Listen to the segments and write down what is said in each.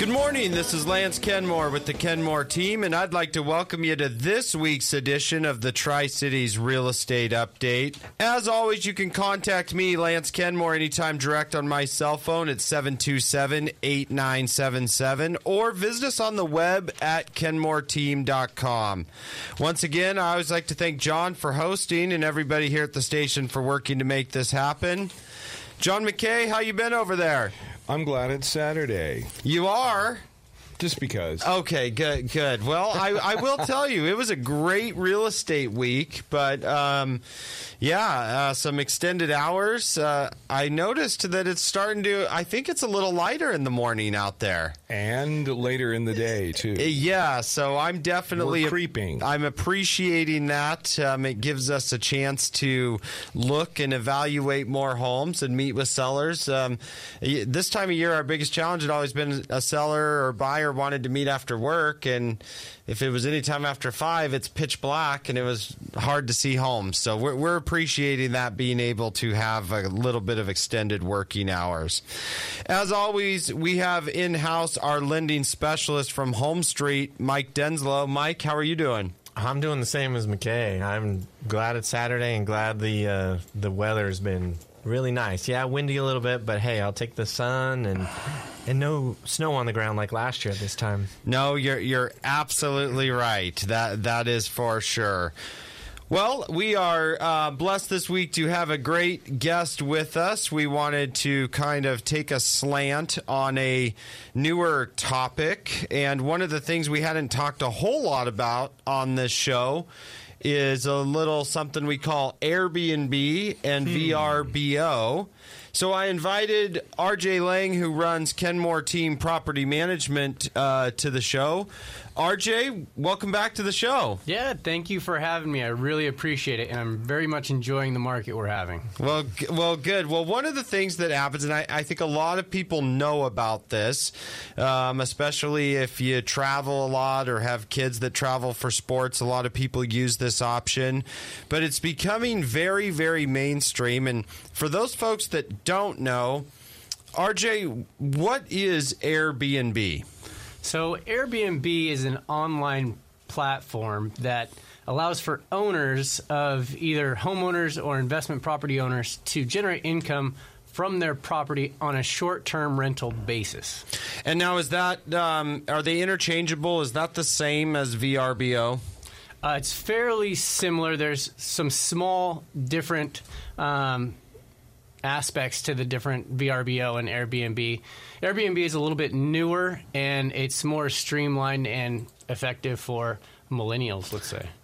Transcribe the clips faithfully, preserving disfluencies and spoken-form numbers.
Good morning, this is Lance Kenmore with the Kenmore team, and I'd like to welcome you to this week's edition of the Tri-Cities Real Estate Update. As always, you can contact me, Lance Kenmore, anytime direct on my cell phone at seven two seven, eight nine seven seven, or visit us on the web at kenmore team dot com. Once again, I always like to thank John for hosting and everybody here at the station for working to make this happen. John McKay, how you been over there? I'm glad it's Saturday. You are? Just because. Okay, good, good. Well, I, I will tell you, it was a great real estate week, but um, yeah, uh, some extended hours. Uh, I noticed that it's starting to, I think it's a little lighter in the morning out there. And later in the day, too. Yeah, so I'm definitely We're creeping. I'm appreciating that. Um, it gives us a chance to look and evaluate more homes and meet with sellers. Um, this time of year, our biggest challenge had always been a seller or buyer wanted to meet after work, and if it was any time after five, it's pitch black, and it was hard to see homes. So we're, we're appreciating that, being able to have a little bit of extended working hours. As always, we have in-house our lending specialist from Home Street, Mike Denslow. Mike, how are you doing? I'm doing the same as McKay. I'm glad it's Saturday and glad the uh, the weather's been really nice. Yeah, windy a little bit, but hey, I'll take the sun and and no snow on the ground like last year at this time. No, you're you're absolutely right. That that is for sure. Well, we are uh, blessed this week to have a great guest with us. We wanted to kind of take a slant on a newer topic, and one of the things we hadn't talked a whole lot about on this show is a little something we call Airbnb and hmm. V R B O. So I invited R J Lang, who runs Kenmore Team Property Management, uh, to the show. R J, welcome back to the show. Yeah, thank you for having me. I really appreciate it, and I'm very much enjoying the market we're having. Well, g- well, good. Well, one of the things that happens, and I, I think a lot of people know about this, um, especially if you travel a lot or have kids that travel for sports, a lot of people use this option, but it's becoming very, very mainstream. And for those folks that don't know, R J, what is Airbnb? So Airbnb is an online platform that allows for owners of either homeowners or investment property owners to generate income from their property on a short-term rental basis. And now is that, um, are they interchangeable? Is that the same as V R B O? Uh, it's fairly similar. There's some small different um aspects to the different V R B O and Airbnb. Airbnb is a little bit newer, and it's more streamlined and effective for millennials, let's say.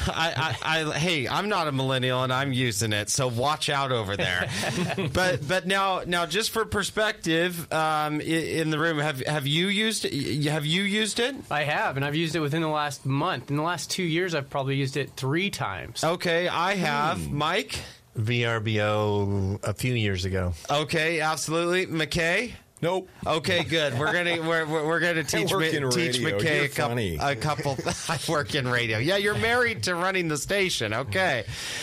I, I, I, hey, I'm not a millennial, and I'm using it, so watch out over there. but but now now just for perspective, um, in the room, have have you used it? Have you used it? I have, and I've used it within the last month. In the last two years, I've probably used it three times. Okay, I have. Hmm. Mike? V R B O a few years ago. Okay, absolutely. McKay? Nope. Okay, good. We're gonna we're we're gonna teach I work Ma- in teach radio. McKay You're a couple. funny. A couple. I work in radio. Yeah, you're married to running the station. Okay,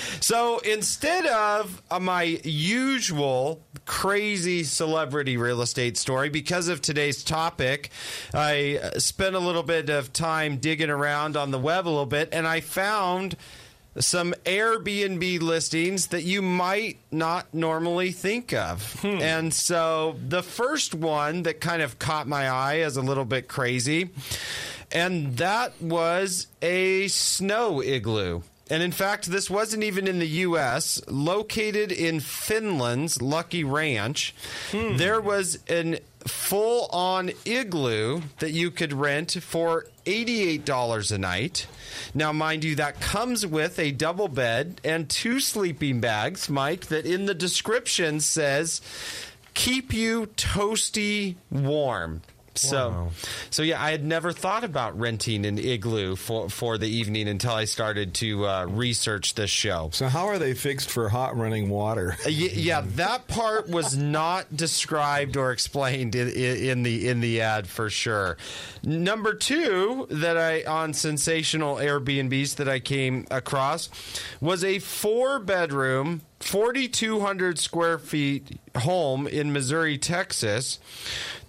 so instead of uh, my usual crazy celebrity real estate story, because of today's topic, I spent a little bit of time digging around on the web a little bit, and I found some Airbnb listings that you might not normally think of. Hmm. And so the first one that kind of caught my eye as a little bit crazy, and that was a snow igloo. And in fact, this wasn't even in the U S. Located in Finland's Lucky Ranch, hmm. there was an full-on igloo that you could rent for eighty-eight dollars a night. Now, mind you, that comes with a double bed and two sleeping bags, Mike, that in the description says, keep you toasty warm. So, wow. so yeah, I had never thought about renting an igloo for, for the evening until I started to uh, research this show. So how are they fixed for hot running water? uh, y- yeah, that part was not described or explained in, in the in the ad for sure. Number two that I on sensational Airbnbs that I came across was a four bedroom, forty-two hundred square feet home in Missouri, Texas,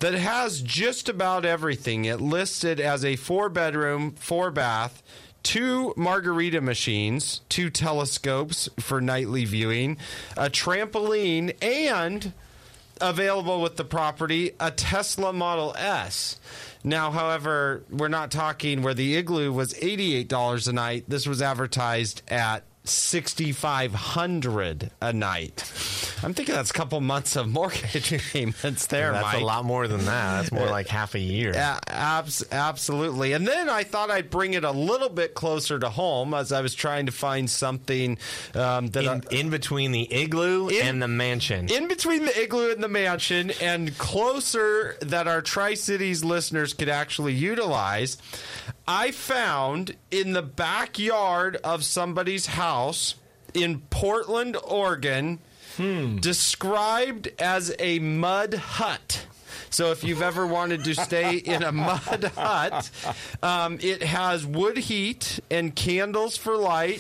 that has just about everything. It listed as a four-bedroom, four-bath, two margarita machines, two telescopes for nightly viewing, a trampoline, and available with the property, a Tesla Model S. Now, however, we're not talking where the Igloo was eighty-eight dollars a night. This was advertised at sixty-five hundred dollars a night. I'm thinking that's a couple months of mortgage payments there, That's Mike. a lot more than that. That's more like half a year. Yeah, abs- absolutely. And then I thought I'd bring it a little bit closer to home as I was trying to find something um, that In, I, in between the Igloo In- and the mansion. in between the Igloo and the mansion, and closer that our Tri-Cities listeners could actually utilize, I found in the backyard of somebody's house in Portland, Oregon, hmm. described as a mud hut. So if you've ever wanted to stay in a mud hut, um, it has wood heat and candles for light.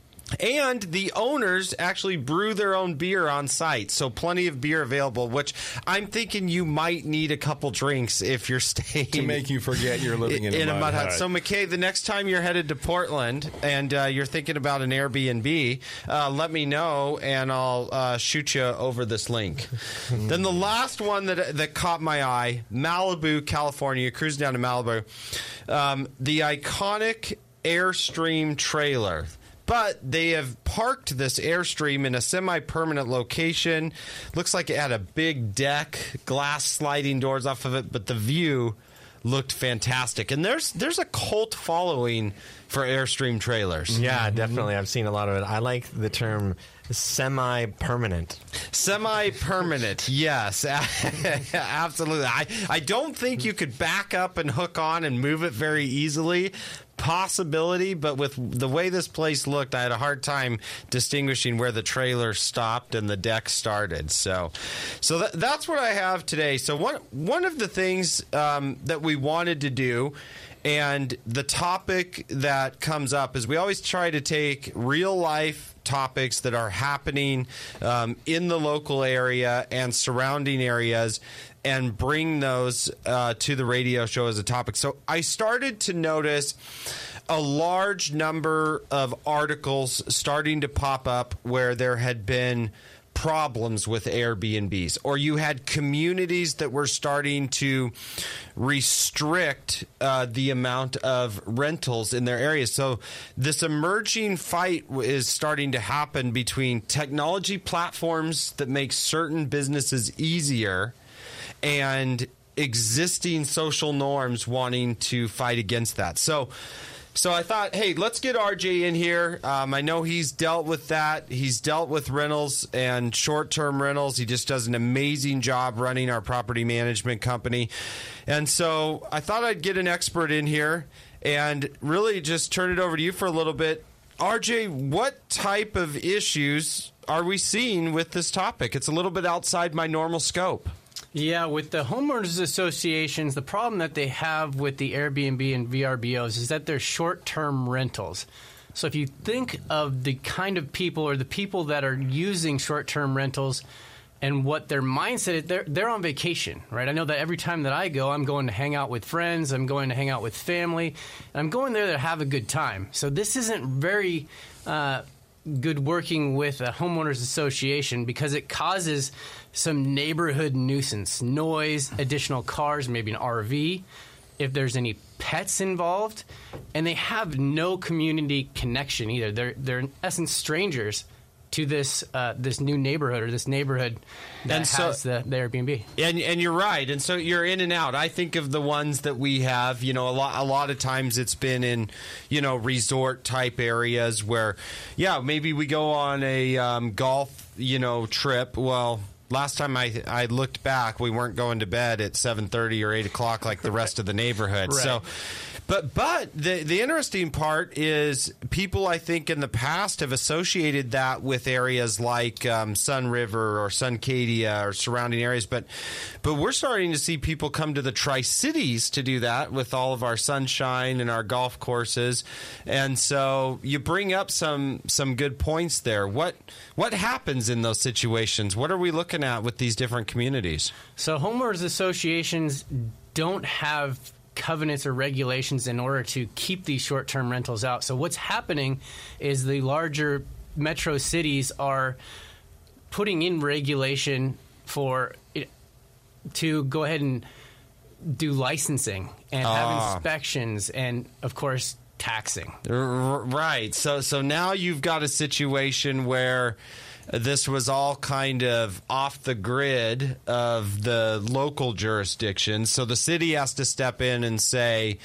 And the owners actually brew their own beer on site, so plenty of beer available, which I'm thinking you might need a couple drinks if you're staying. To make you forget you're living in, in a, mud hut. So, McKay, the next time you're headed to Portland and uh, you're thinking about an Airbnb, uh, let me know, and I'll uh, shoot you over this link. Then the last one that that caught my eye, Malibu, California, cruising down to Malibu, um, the iconic Airstream trailer. But they have parked this Airstream in a semi-permanent location. Looks like it had a big deck, glass sliding doors off of it, but the view looked fantastic. And there's there's a cult following for Airstream trailers. Yeah, definitely. I've seen a lot of it. I like the term semi-permanent. Semi-permanent, yes. Absolutely. I, I don't think you could back up and hook on and move it very easily. Possibility, but with the way this place looked, I had a hard time distinguishing where the trailer stopped and the deck started. So, so that, that's what I have today. So one one of the things um, that we wanted to do, and the topic that comes up, is we always try to take real life topics that are happening um, in the local area and surrounding areas, and bring those uh, to the radio show as a topic. So I started to notice a large number of articles starting to pop up where there had been problems with Airbnbs, or you had communities that were starting to restrict uh, the amount of rentals in their areas. So this emerging fight is starting to happen between technology platforms that make certain businesses easier and existing social norms wanting to fight against that. So so I thought, hey, let's get R J in here. Um, I know he's dealt with that. He's dealt with rentals and short-term rentals. He just does an amazing job running our property management company. And so I thought I'd get an expert in here and really just turn it over to you for a little bit. R J, what type of issues are we seeing with this topic? It's a little bit outside my normal scope. Yeah, with the homeowners associations, the problem that they have with the Airbnb and V R B Os is that they're short-term rentals. So if you think of the kind of people or the people that are using short-term rentals and what their mindset is, they're, they're on vacation, right? I know that every time that I go, I'm going to hang out with friends, I'm going to hang out with family, and I'm going there to have a good time. So this isn't very uh, good working with a homeowners association because it causes some neighborhood nuisance, noise, additional cars, maybe an R V, if there's any pets involved, and they have no community connection either. They're they're in essence strangers to this uh, this new neighborhood or this neighborhood that And so- has the, the Airbnb. And and you're right. And so you're in and out. I think of the ones that we have, you know, a lot a lot of times it's been in, you know, resort type areas where, yeah, maybe we go on a um, golf, you know, trip. Well, last time I I looked back, we weren't going to bed at seven thirty or eight o'clock like the rest of the neighborhood. Right. So, but but the the interesting part is people, I think, in the past have associated that with areas like um, Sun River or Suncadia or surrounding areas. But but we're starting to see people come to the Tri-Cities to do that with all of our sunshine and our golf courses. And so you bring up some some good points there. What what happens in those situations? What are we looking looking at with these different communities? So homeowners associations don't have covenants or regulations in order to keep these short-term rentals out. So what's happening is the larger metro cities are putting in regulation for it, to go ahead and do licensing and Ah. have inspections and, of course, taxing. R- Right. So so now you've got a situation where this was all kind of off the grid of the local jurisdiction. So the city has to step in and say,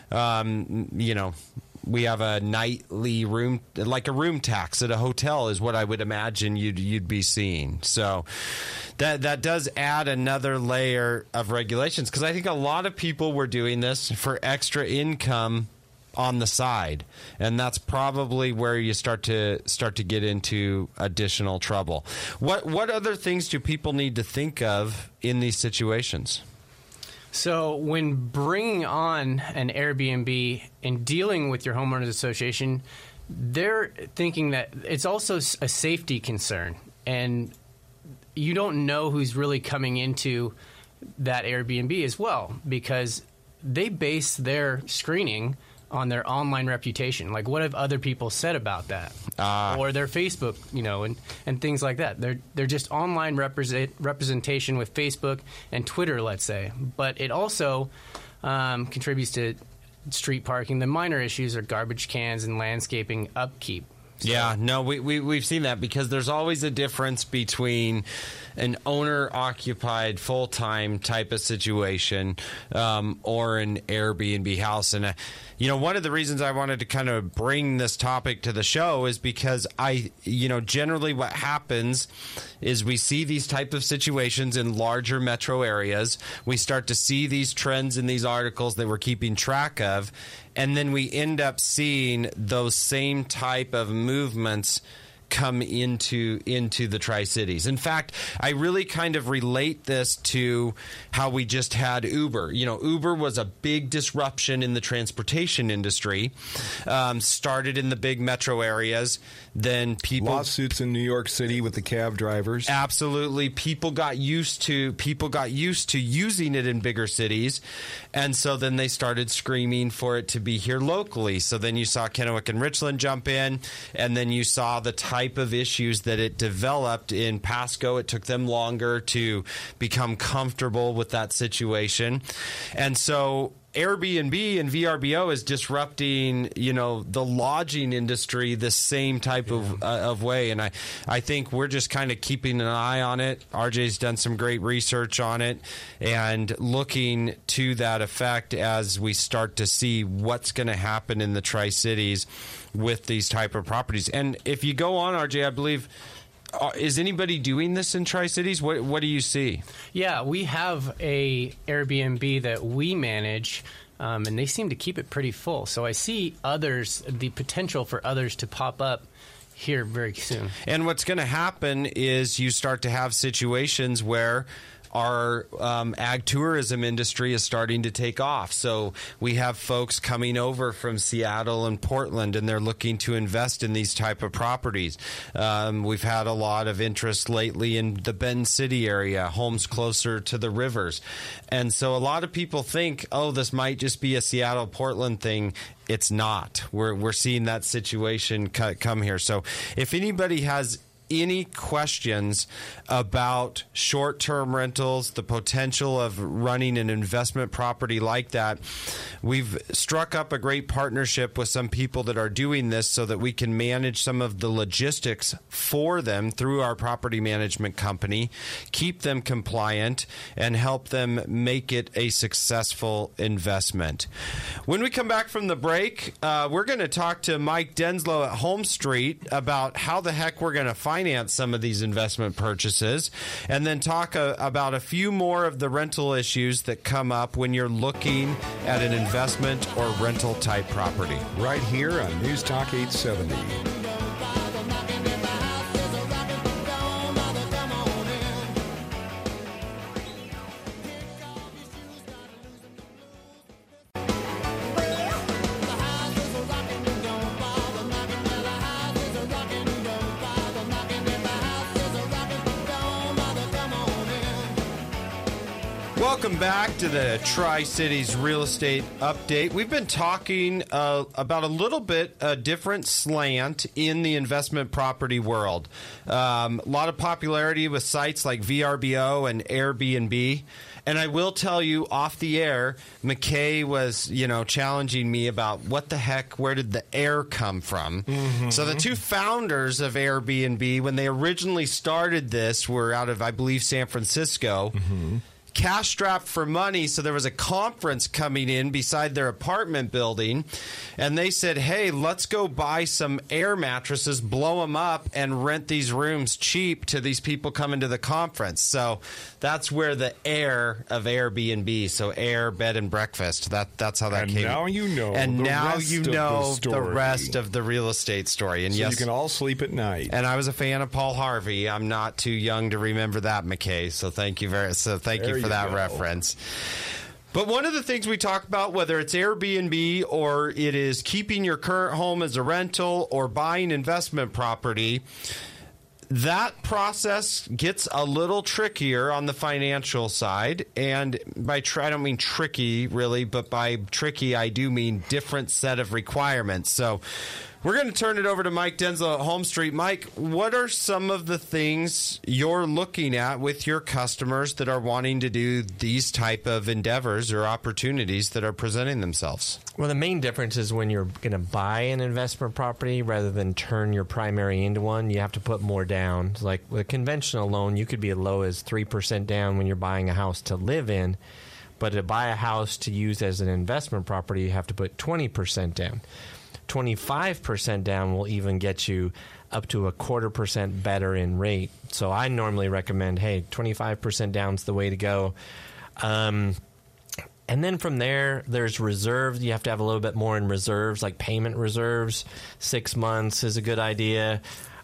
um, you know, we have a nightly room, like a room tax at a hotel is what I would imagine you'd you'd be seeing. So that that does add another layer of regulations, because I think a lot of people were doing this for extra income on the side, and that's probably where you start to start to get into additional trouble. What what other things do people need to think of in these situations? So when bringing on an Airbnb and dealing with your homeowners association, they're thinking that it's also a safety concern, and you don't know who's really coming into that Airbnb as well, because they base their screening on their online reputation. Like, what have other people said about that? Ah. Or their Facebook, you know, and, and things like that. They're they're just online represent, representation with Facebook and Twitter, let's say. But it also um, contributes to street parking. The minor issues are garbage cans and landscaping upkeep. So, Yeah, no, we, we, we've seen that, because there's always a difference between an owner-occupied full-time type of situation um, or an Airbnb house. And, uh, you know, one of the reasons I wanted to kind of bring this topic to the show is because I, you know, generally what happens is we see these type of situations in larger metro areas. We start to see these trends in these articles that we're keeping track of, and then we end up seeing those same type of movements come into into the Tri-Cities. In fact, I really kind of relate this to how we just had Uber. You know, Uber was a big disruption in the transportation industry. Um, started in the big metro areas. Then people Lawsuits in New York City with the cab drivers. Absolutely. People got used to people got used to using it in bigger cities, and so then they started screaming for it to be here locally. So then you saw Kennewick and Richland jump in, and then you saw the type of issues that it developed in Pasco. It took them longer to become comfortable with that situation. And so Airbnb and V R B O is disrupting, you know, the lodging industry the same type yeah. of uh, of way, and I I think we're just kind of keeping an eye on it. R J's done some great research on it and looking to that effect as we start to see what's going to happen in the Tri-Cities with these type of properties. And if you go on, R J, I believe. Uh, is anybody doing this in Tri-Cities? What what do you see? Yeah, we have a Airbnb that we manage, um, and they seem to keep it pretty full. So I see others, the potential for others to pop up here very soon. And what's going to happen is you start to have situations where our um, ag tourism industry is starting to take off. So we have folks coming over from Seattle and Portland, and they're looking to invest in these type of properties. Um, we've had a lot of interest lately in the Bend City area, homes closer to the rivers. And so a lot of people think, oh, this might just be a Seattle, Portland thing. It's not. We're, we're seeing that situation come here. So if anybody has any questions about short-term rentals, the potential of running an investment property like that, we've struck up a great partnership with some people that are doing this so that we can manage some of the logistics for them through our property management company, keep them compliant, and help them make it a successful investment. When we come back from the break, uh, we're going to talk to Mike Denslow at Home Street about how the heck we're going to find finance some of these investment purchases, and then talk uh, about a few more of the rental issues that come up when you're looking at an investment or rental type property. Right here on News Talk eight seventy. Welcome back to the Tri-Cities Real Estate Update. We've been talking uh, about a little bit a different slant in the investment property world. Um, a lot of popularity with sites like V R B O and Airbnb. And I will tell you off the air, McKay was, you know, challenging me about what the heck, where did the air come from? Mm-hmm. So the two founders of Airbnb, when they originally started this, were out of, I believe, San Francisco. Mm-hmm. Cash strapped for money, so there was a conference coming in beside their apartment building, and they said, hey, let's go buy some air mattresses, blow them up, and rent these rooms cheap to these people coming to the conference. So that's where the air of Airbnb, so air, bed, and breakfast, that that's how that and came. And now you know And the now rest you of know the, the story. rest of the real estate story. And so yes, you can all sleep at night. and I was a fan of Paul Harvey. I'm not too young to remember that, McKay. So thank you very so thank There you for you that go. reference. But one of the things we talk about, whether it's Airbnb or it is keeping your current home as a rental or buying investment property, that process gets a little trickier on the financial side. And by try, I don't mean tricky, really, but by tricky, I do mean different set of requirements. So we're going to turn it over to Mike Denzel at Home Street. Mike, what are some of the things you're looking at with your customers that are wanting to do these type of endeavors or opportunities that are presenting themselves? Well, the main difference is when you're going to buy an investment property rather than turn your primary into one, you have to put more down. Like with a conventional loan, you could be as low as three percent down when you're buying a house to live in. But to buy a house to use as an investment property, you have to put twenty percent down. twenty-five percent down will even get you up to a quarter percent better in rate. So I normally recommend, hey, twenty-five percent down is the way to go. Um, and then from there, there's reserves. You have to have a little bit more in reserves, like payment reserves. Six months is a good idea.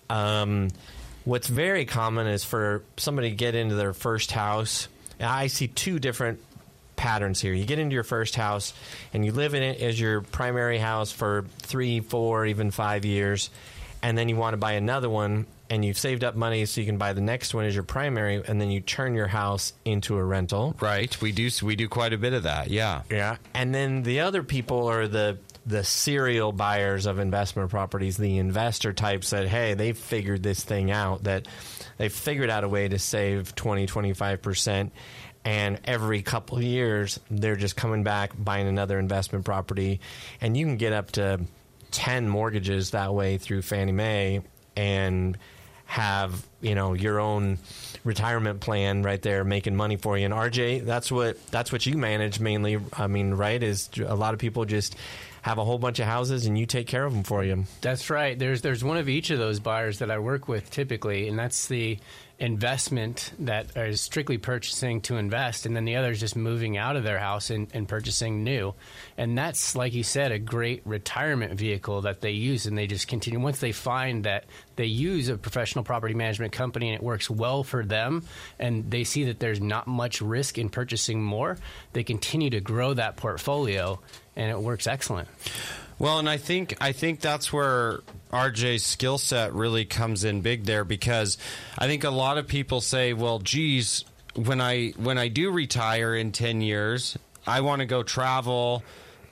Um, what's very common is for somebody to get into their first house. I see two different patterns here. You get into your first house and you live in it as your primary house for three, four, even five years, and then you want to buy another one and you've saved up money so you can buy the next one as your primary, and then you turn your house into a rental. Right. We do we do quite a bit of that. Yeah. Yeah. And then the other people are the the serial buyers of investment properties, the investor types that, hey, they've figured this thing out, that they've figured out a way to save twenty, twenty-five percent. And every couple of years, they're just coming back, buying another investment property. And you can get up to ten mortgages that way through Fannie Mae and have, you know, your own retirement plan right there making money for you. And R J, that's what that's what you manage mainly. I mean, right, is a lot of people just have a whole bunch of houses and you take care of them for you. That's right. There's there's one of each of those buyers that I work with typically, and that's the investment that is strictly purchasing to invest, and then the other is just moving out of their house and, and purchasing new. And that's, like you said, a great retirement vehicle that they use, and they just continue. Once they find that they use a professional property management company and it works well for them, and they see that there's not much risk in purchasing more, they continue to grow that portfolio, and it works excellent. Well, and I think I think that's where R J's skill set really comes in big there, because I think a lot of people say, well, geez, when I when I do retire in ten years, I want to go travel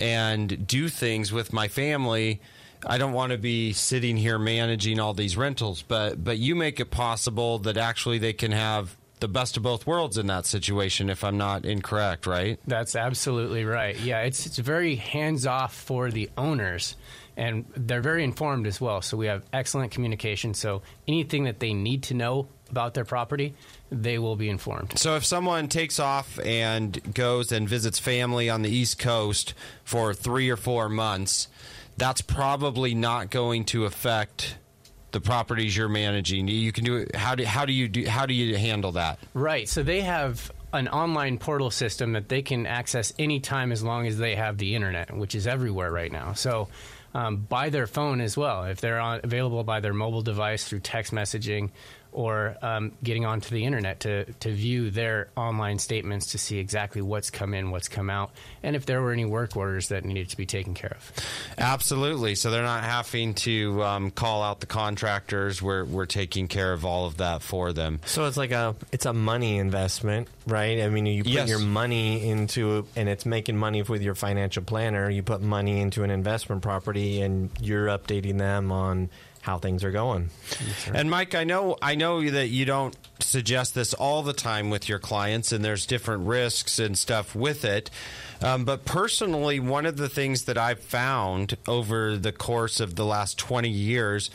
and do things with my family. I don't want to be sitting here managing all these rentals, but but you make it possible that actually they can have the best of both worlds in that situation, if I'm not incorrect, right? That's absolutely right. Yeah, it's it's very hands-off for the owners, and they're very informed as well. So we have excellent communication. So anything that they need to know about their property, they will be informed. So if someone takes off and goes and visits family on the East Coast for three or four months, that's probably not going to affect the properties you're managing. You can do it. How do how do you do how do you handle that? Right. So they have an online portal system that they can access anytime as long as they have the internet, which is everywhere right now. So um, by their phone as well, if they're on, available by their mobile device through text messaging or um, getting onto the internet to, to view their online statements to see exactly what's come in, what's come out, and if there were any work orders that needed to be taken care of. Absolutely. So they're not having to um, call out the contractors. We're, we're taking care of all of that for them. So it's like a it's a money investment, right? I mean, you put Yes. your money into, and it's making money with your financial planner. You put money into an investment property, and you're updating them on how things are going. And Mike, I know I know that you don't suggest this all the time with your clients, and there's different risks and stuff with it. Um, but personally, one of the things that I've found over the course of the last twenty years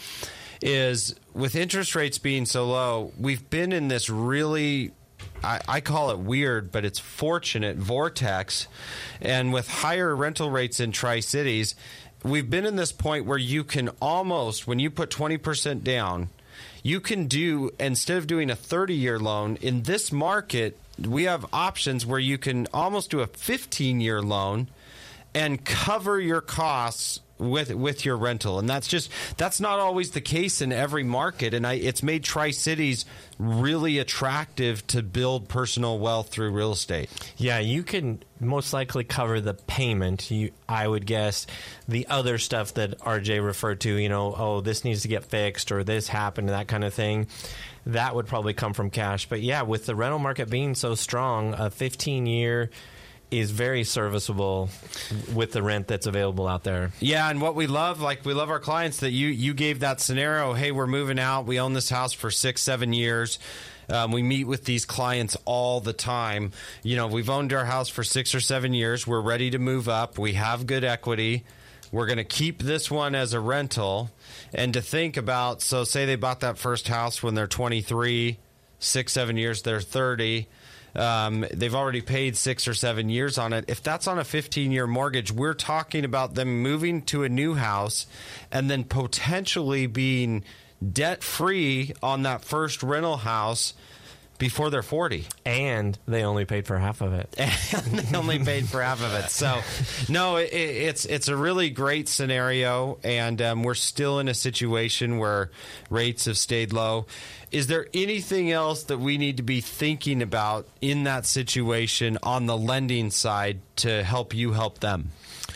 is with interest rates being so low, we've been in this really, I, I call it weird, but it's fortunate vortex. And with higher rental rates in Tri-Cities, we've been in this point where you can almost, when you put twenty percent down, you can do, instead of doing a thirty-year loan, in this market, we have options where you can almost do a fifteen-year loan and cover your costs with with your rental. And that's just, that's not always the case in every market. And I, it's made Tri-Cities really attractive to build personal wealth through real estate. Yeah, you can most likely cover the payment. You, I would guess the other stuff that R J referred to, you know, oh, this needs to get fixed or this happened, that kind of thing, that would probably come from cash. But yeah, with the rental market being so strong, a fifteen-year is very serviceable with the rent that's available out there. Yeah, and what we love, like we love our clients that you you gave that scenario. Hey, we're moving out. We own this house for six, seven years. Um, we meet with these clients all the time. You know, we've owned our house for six or seven years. We're ready to move up. We have good equity. We're going to keep this one as a rental. And to think about, so say they bought that first house when they're twenty-three, six, seven years, they're thirty. Um, they've already paid six or seven years on it. If that's on a fifteen-year mortgage, we're talking about them moving to a new house and then potentially being debt-free on that first rental house before they're forty. And they only paid for half of it. And they only paid for half of it. So, no, it, it's it's a really great scenario, and um, we're still in a situation where rates have stayed low. Is there anything else that we need to be thinking about in that situation on the lending side to help you help them?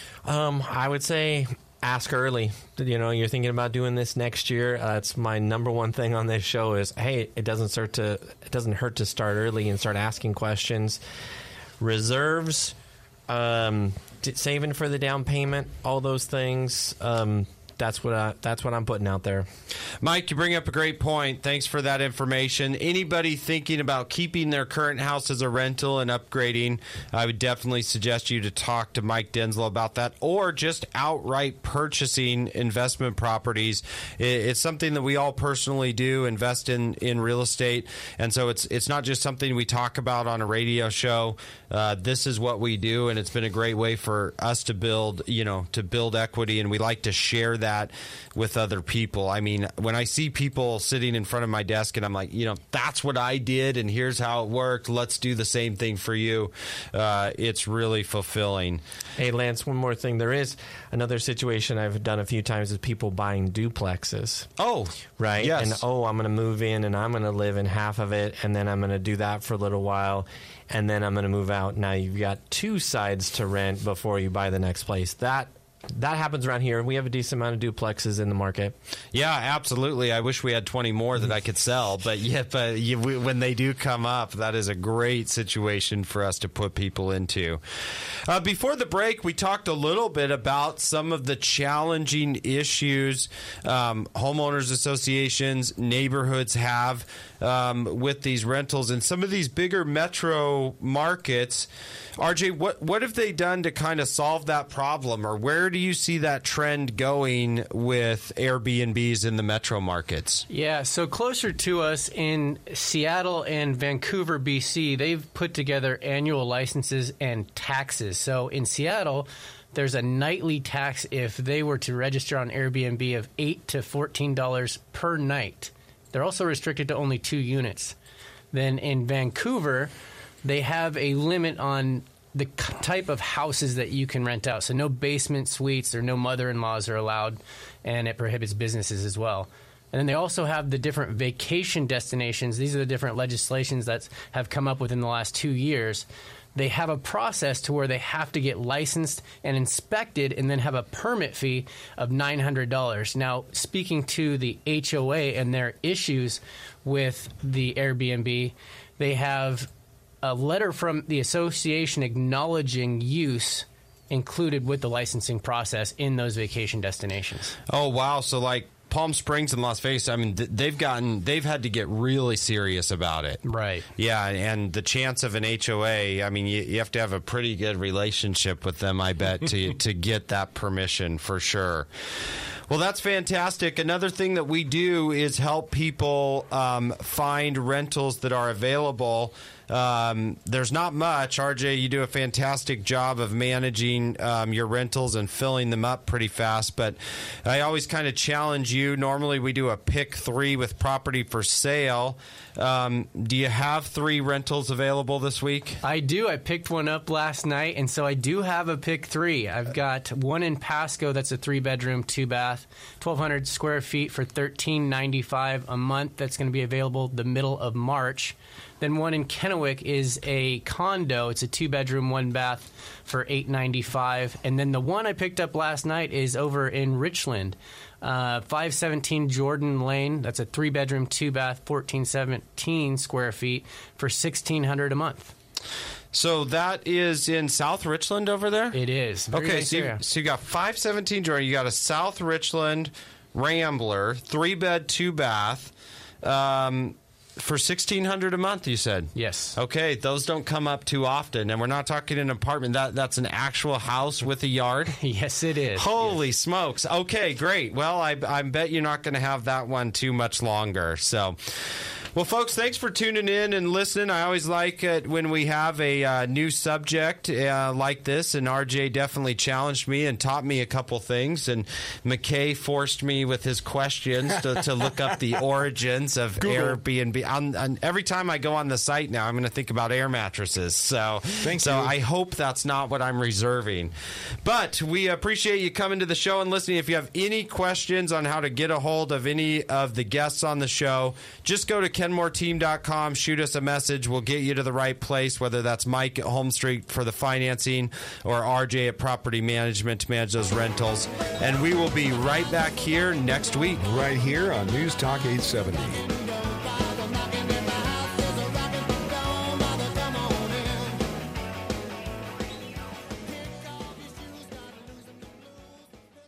Um, I would say ask early. You know, you're thinking about doing this next year. Uh, that's my number one thing on this show is, hey, it doesn't start to it doesn't hurt to start early and start asking questions. Reserves, um, t- saving for the down payment, all those things. Um, that's what I, that's what I'm putting out there. Mike, you bring up a great point. Thanks for that information. Anybody thinking about keeping their current house as a rental and upgrading, I would definitely suggest you to talk to Mike Denslow about that, or just outright purchasing investment properties. It's something that we all personally do, invest in, in real estate, and so it's it's not just something we talk about on a radio show. Uh, this is what we do, and it's been a great way for us to build, you know, to build equity, and we like to share that with other people. I mean, when I see people sitting in front of my desk and I'm like, you know, that's what I did and here's how it worked, let's do the same thing for you, uh, it's really fulfilling. Hey, Lance, one more thing. There is another situation I've done a few times is people buying duplexes. Oh, right? Yes. And, oh, I'm going to move in and I'm going to live in half of it, and then I'm going to do that for a little while, and then I'm going to move out. Now you've got two sides to rent before you buy the next place. That That happens around here. We have a decent amount of duplexes in the market. Yeah, absolutely. I wish we had twenty more that I could sell, but yeah, but you, we, when they do come up, that is a great situation for us to put people into. Uh, before the break, we talked a little bit about some of the challenging issues um, homeowners associations, neighborhoods have um, with these rentals, and some of these bigger metro markets. R J, what what have they done to kind of solve that problem, or where do you see that trend going with Airbnbs in the metro markets? Yeah, so closer to us in Seattle and Vancouver, B C, they've put together annual licenses and taxes. So in Seattle, there's a nightly tax if they were to register on Airbnb of eight to fourteen dollars per night. They're also restricted to only two units. Then in Vancouver, they have a limit on the type of houses that you can rent out. So no basement suites or no mother-in-laws are allowed, and it prohibits businesses as well. And then they also have the different vacation destinations. These are the different legislations that have come up within the last two years. They have a process to where they have to get licensed and inspected and then have a permit fee of nine hundred dollars. Now, speaking to the H O A and their issues with the Airbnb, they have a letter from the association acknowledging use included with the licensing process in those vacation destinations. Oh, wow. So, like, Palm Springs and Las Vegas, I mean, th- they've gotten, they've had to get really serious about it. Right. Yeah, and the chance of an H O A, I mean, you, you have to have a pretty good relationship with them, I bet, to to get that permission for sure. Well, that's fantastic. Another thing that we do is help people um, find rentals that are available. Um, there's not much. R J, you do a fantastic job of managing um, your rentals and filling them up pretty fast, but I always kind of challenge you. Normally we do a pick three with property for sale. Um, do you have three rentals available this week? I do. I picked one up last night, and so I do have a pick three. I've got one in Pasco that's a three-bedroom, two-bath, twelve hundred square feet for thirteen ninety-five a month. That's going to be available the middle of March. Then one in Kennewick is a condo. It's a two-bedroom, one-bath for eight ninety-five. And then the one I picked up last night is over in Richland, uh, five seventeen Jordan Lane. That's a three-bedroom, two-bath, fourteen seventeen square feet for sixteen hundred a month. So that is in South Richland over there? It is. Very Okay, nice so, you, area. so you got five seventeen Jordan. You got a South Richland Rambler, three-bed, two-bath. Um... For sixteen hundred dollars a month, you said? Yes. Okay, those don't come up too often, and we're not talking an apartment. That That's an actual house with a yard? Yes, it is. Holy yes. smokes. Okay, great. Well, I, I bet you're not going to have that one too much longer. So, well, folks, thanks for tuning in and listening. I always like it when we have a uh, new subject uh, like this, and R J definitely challenged me and taught me a couple things, and McKay forced me with his questions to, to look up the origins of Google. Airbnb. I'm, I'm, every time I go on the site now, I'm going to think about air mattresses. So, Thank so you. I hope that's not what I'm reserving. But we appreciate you coming to the show and listening. If you have any questions on how to get a hold of any of the guests on the show, just go to kenmore team dot com, shoot us a message. We'll get you to the right place, whether that's Mike at Home Street for the financing or R J at Property Management to manage those rentals. And we will be right back here next week. Right here on News Talk eight seventy.